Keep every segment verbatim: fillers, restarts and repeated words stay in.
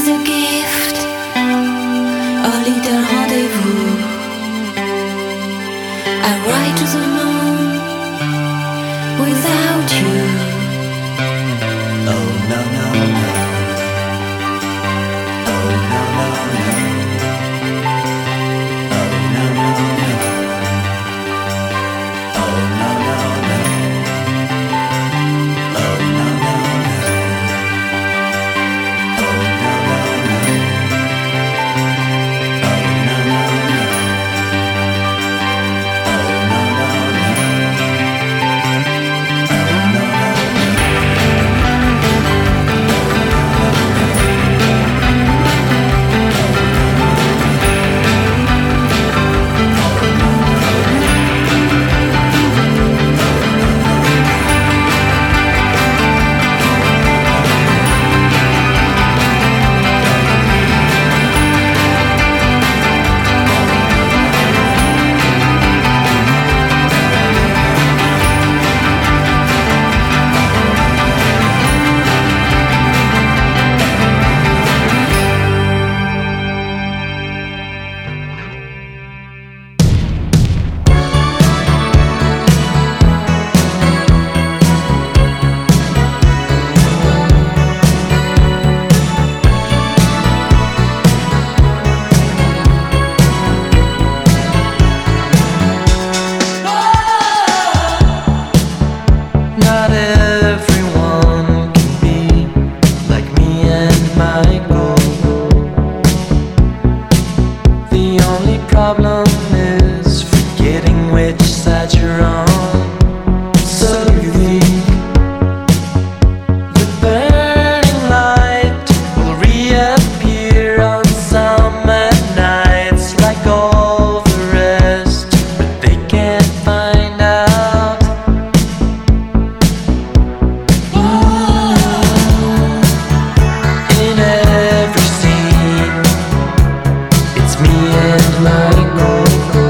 a gift, a little rendezvous. I ride to the moon without you. Oh no no no. Oh no no no. Oh no no no. Oh no no no. Oh no no no. Oh no no no. Oh no no no. Oh no no no. Oh no no Not everyone can be like me and Michael. The only problem is forgetting which side you're on. So you think the burning light will reappear on summer nights like all the rest, but they can't find out. In every scene, it's me and Michael.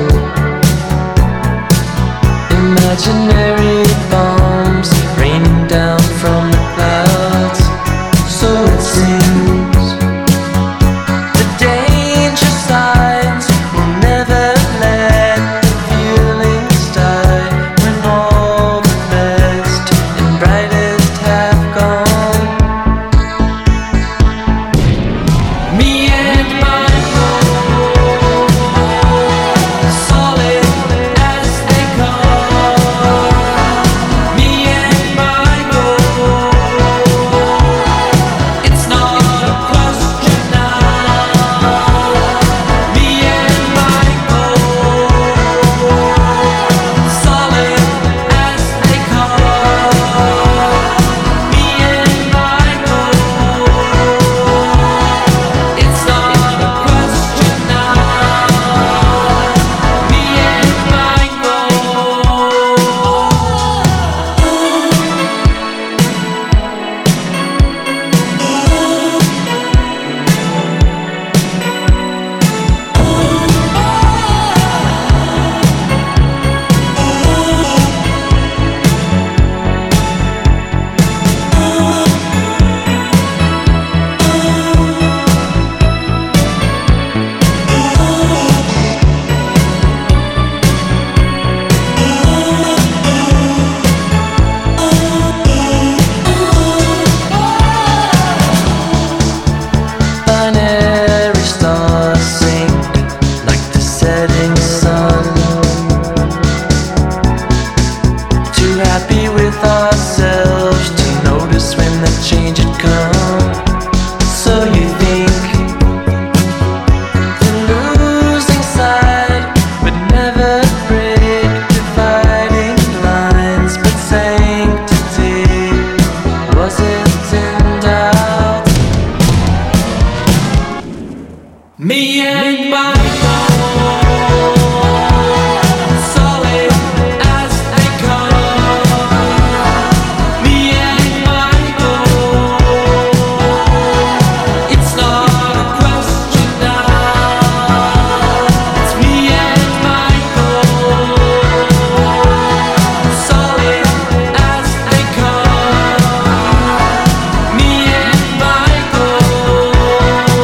Imaginary bombs raining down from the clouds. So it seems the danger signs will never let the feelings die when all the best and brightest have gone. Me and Michael, solid as they come. Me and Michael, it's not a question now. Me and Michael, solid as they come. Me and Michael, it's not a question now. Me and Michael. Binary stars sink like the setting sun. Too happy with ourselves to notice when the change had come. So you think the losing side would never break dividing lines, but sanctity wasn't in doubt. Me and Michael, solid as they come. Me and Michael, it's not a question now. It's me and Michael, solid as they come. Me and Michael.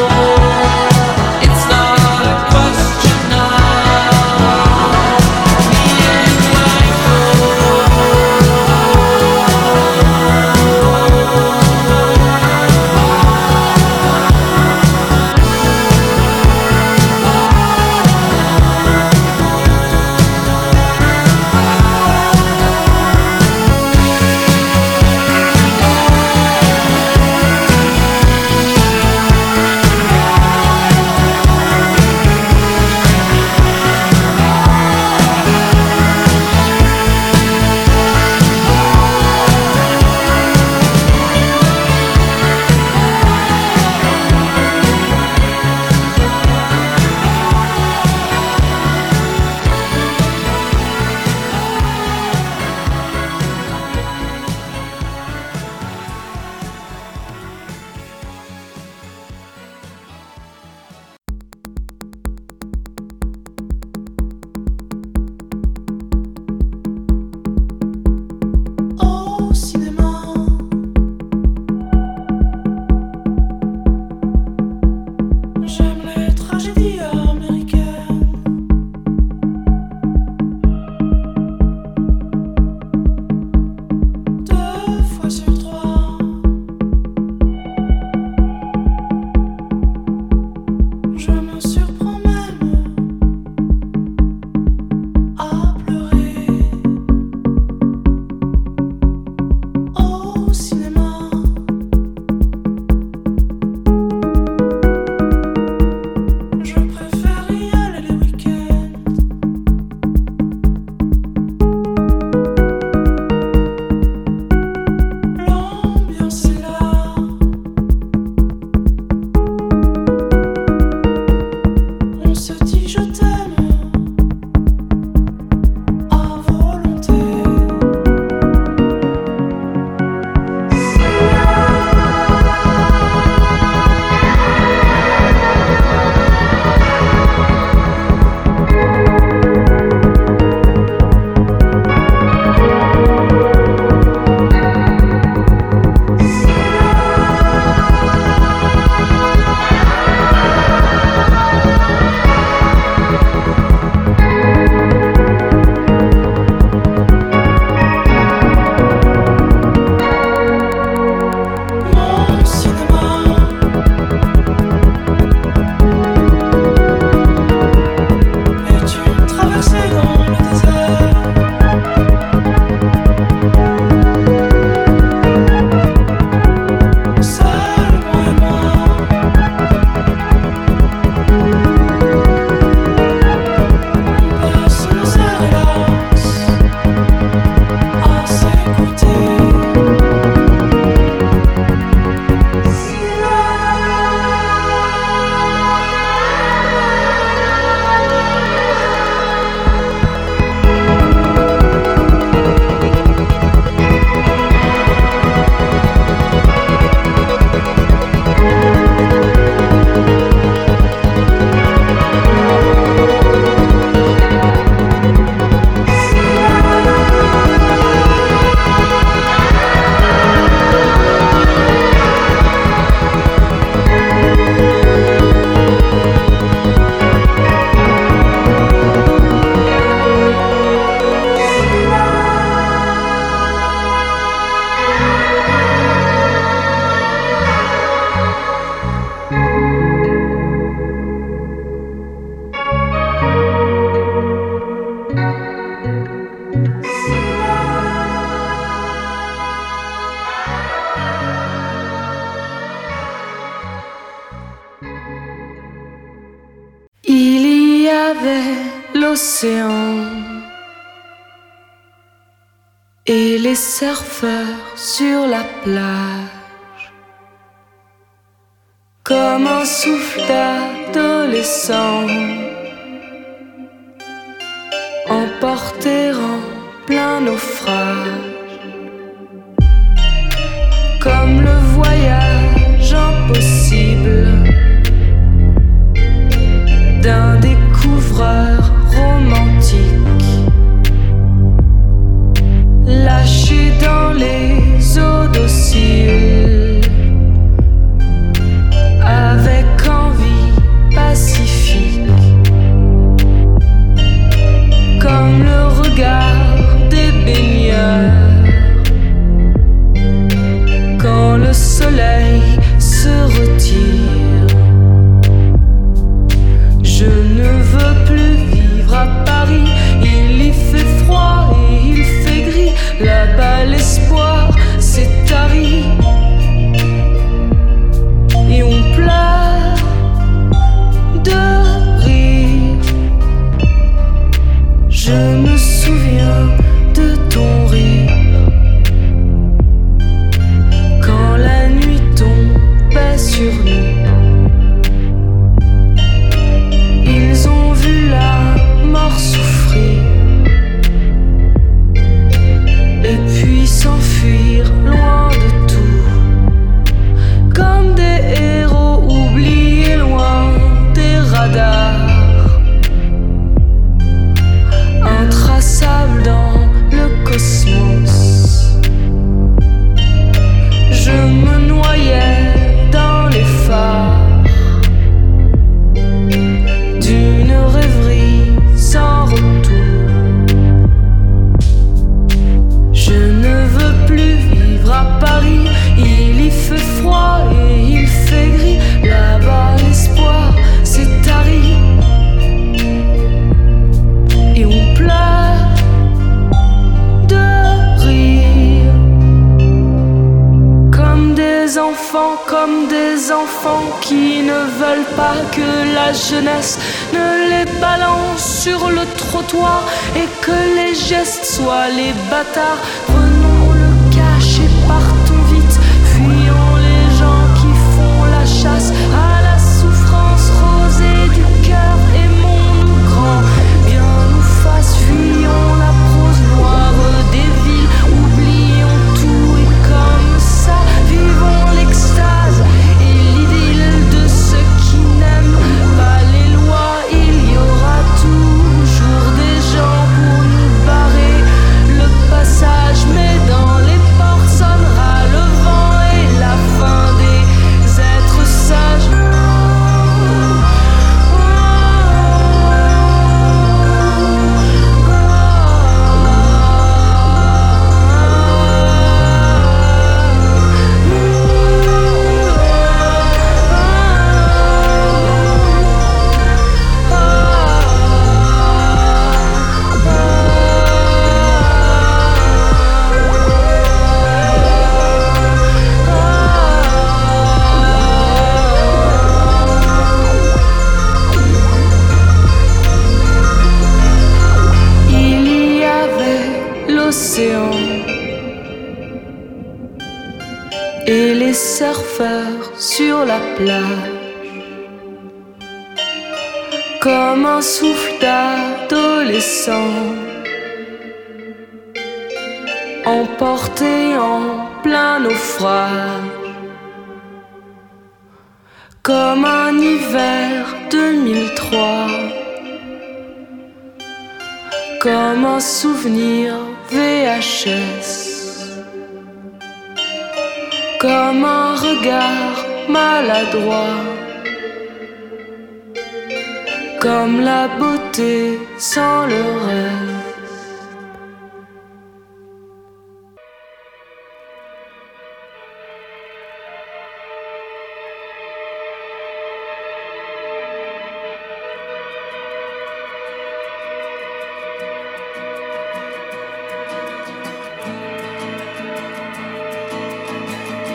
avait l'océan et les surfeurs sur la plage, comme un souffle d'adolescent, emporté en plein naufrage, comme le voyage impossible d'un découvreur romantique, lâché dans les eaux dociles, avec envie pacifique, comme le regard des baigneurs, quand le soleil se retire. Je ne veux plus vivre à Paris, il y fait froid et il fait gris, là-bas l'espoir s'est tari et on pleure de rire. Je me souviens de ton rire quand la nuit tombait sur nous. Ils ont vu la mort souffrir et puis s'enfuir loin de tout, comme des héros oubliés loin des radars, intraçables dans le cosmos. Je me noyais dans les phares d'une rêverie sans retour. Je ne veux plus vivre à Paris, il y fait froid et il fait gris, là-bas l'espoir s'est tari et on pleure de rire, comme des enfants, comme des enfants qui ne veulent pas que la jeunesse ne les balance sur le trottoir et que les gestes soient les bâtards. Prenons le cash et partons vite, fuyons les gens qui font la chasse à la souffrance rosée du cœur. Aimons-nous grand, bien nous fasse, fuyons la prose noire des villes, oublions tout et comme ça vivons l'extase et l'idylle de ceux qui n'aiment pas les lois. Il y aura toujours des gens pour nous barrer le passage, mais dans les portes sonnera le vent et la fin des êtres sages. Il y avait l'océan et les surfeurs sur la plage, comme un souffle d'adolescent, emporté en plein naufrage, comme un hiver deux mille trois, comme un souvenir V H S, comme un regard maladroit, comme la beauté sans le rêve.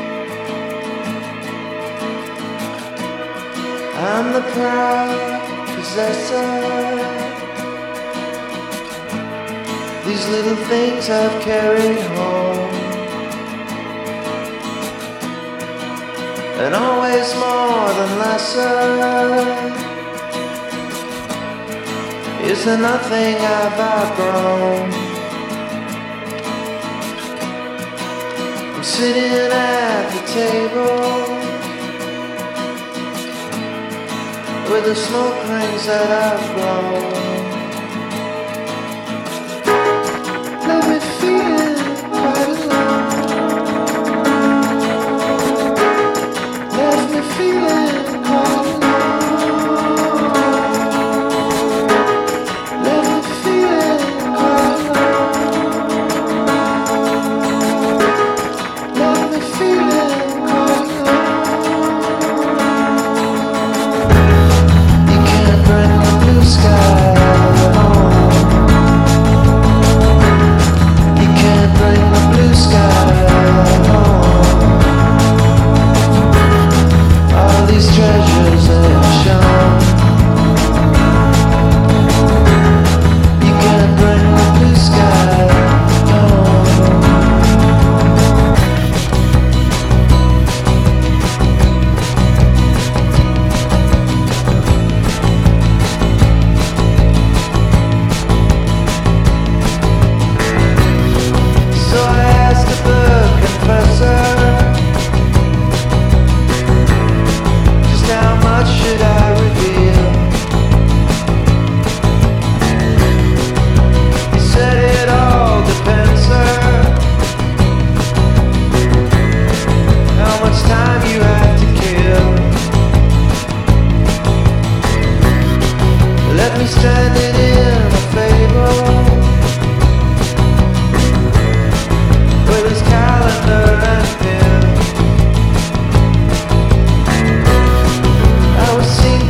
I'm the proud possessor. These little things I've carried home, and always more than lesser. Is there nothing I've outgrown? I'm sitting at the table with the smoke rings that I've grown. Let me feel it quite alone. Let me feel it quite alone. I was seeing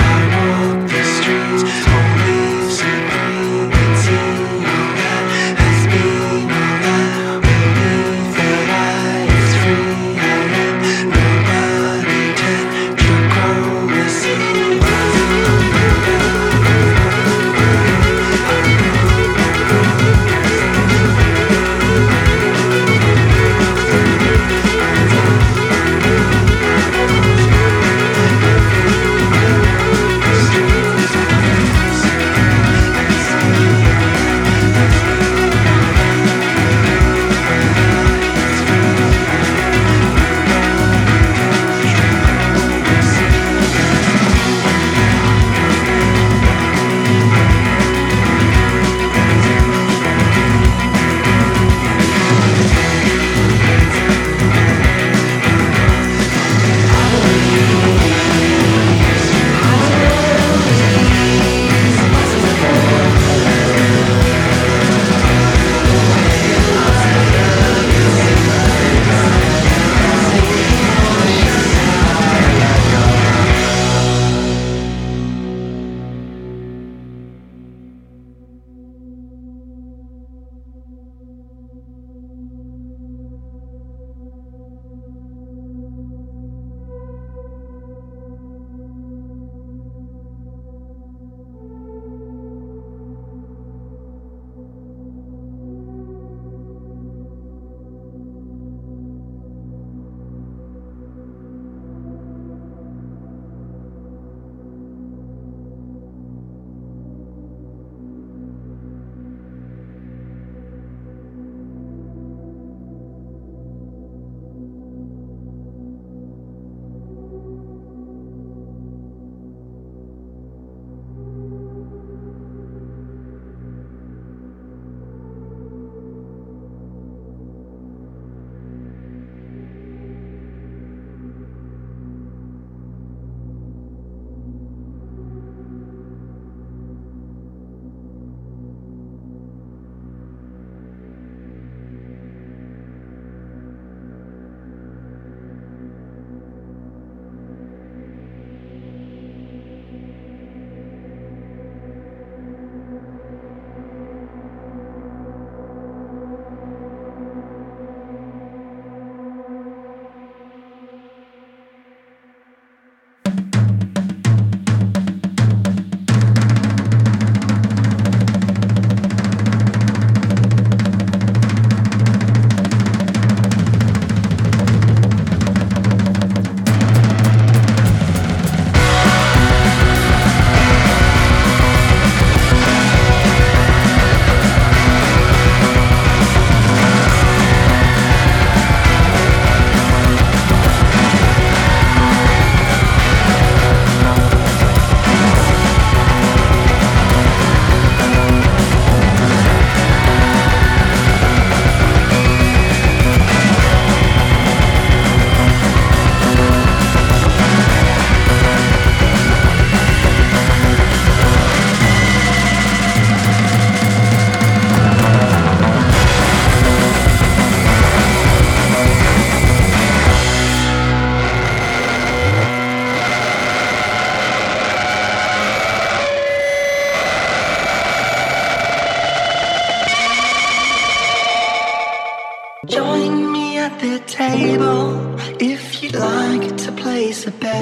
table if you'd like to place a bet.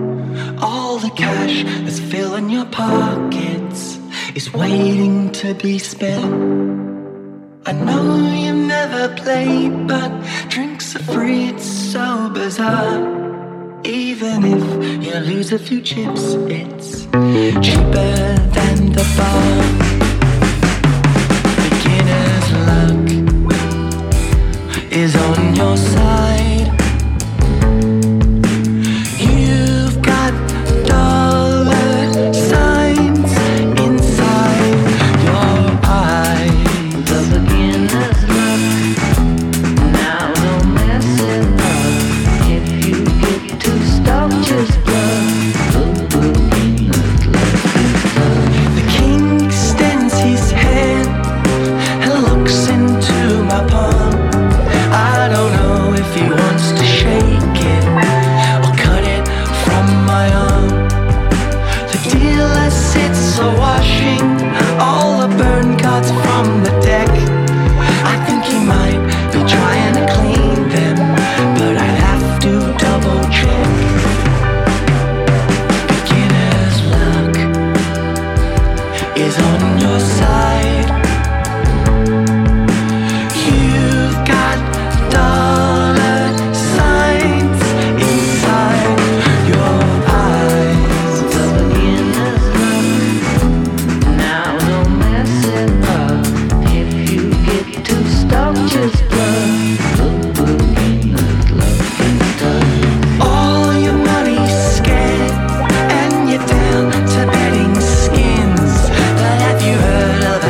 All the cash that's filling your pockets is waiting to be spent. I know you've never played, but drinks are free, it's so bizarre. Even if you lose a few chips, it's cheaper than the bar. Beginner's luck is on your side. You've got dollar signs inside your eyes. The beginner's luck, now don't mess it up. If you get too stuck, just plug the beginner's luck. So washing all the burn cards from the deck. I think he might be trying to clean them, but I'd have to double check. Beginner's luck is on your side. You've got dollar signs inside your eyes. Beginner's luck. Now don't mess it up. If you get too stuck, just plug. Look, beginner's luck is done. All your money's scared, and you're down to betting skins. But have you heard of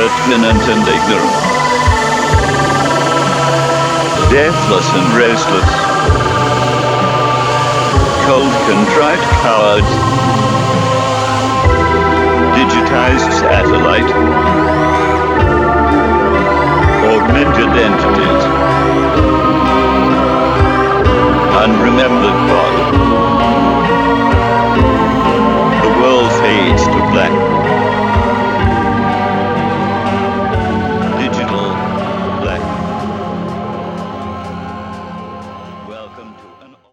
impertinent and ignorant, deathless and restless, cold, contrite cowards, digitized satellite, augmented entities, unremembered God.